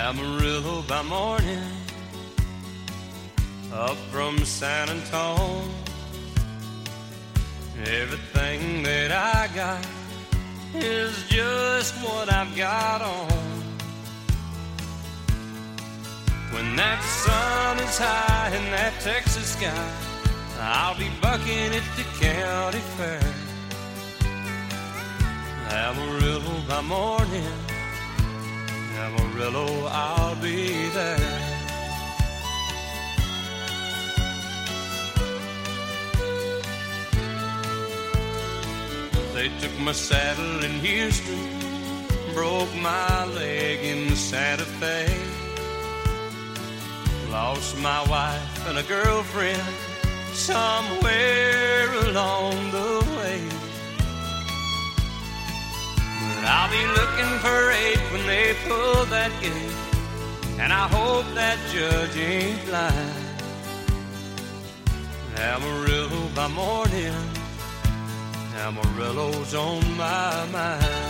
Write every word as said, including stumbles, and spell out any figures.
Amarillo by morning, up from San Antone. Everything that I got is just what I've got on. When that sun is high in that Texas sky, I'll be bucking at the county fair. Amarillo by morning, Amarillo, I'll be there. They took my saddle in Houston, broke my leg in Santa Fe. Lost my wife and a girlfriend somewhere along the way. But I'll be looking for eight when they pull that gate, and I hope that judge ain't lying. Amarillo by morning, Amarillo's on my mind.